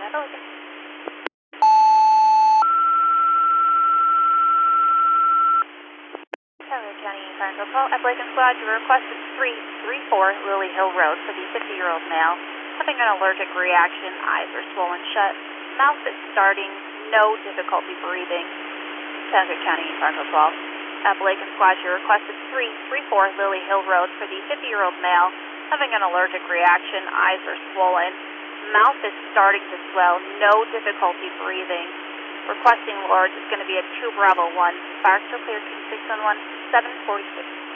Pelican. Tyler County Fire and Call. Appalachian Squad, your request is 334 Lily Hill Road for the 50-year-old male. Having an allergic reaction, eyes are swollen shut, mouth is starting, no difficulty breathing. Tyler County Fire and Call. Appalachian Squad, your request is 334 Lily Hill Road for the 50-year-old male. Having an allergic reaction, eyes are swollen, mouth is starting to swell, no difficulty breathing. Requesting Lords is going to be at 2 Bravo 1. Fire still clear, King 611, 746.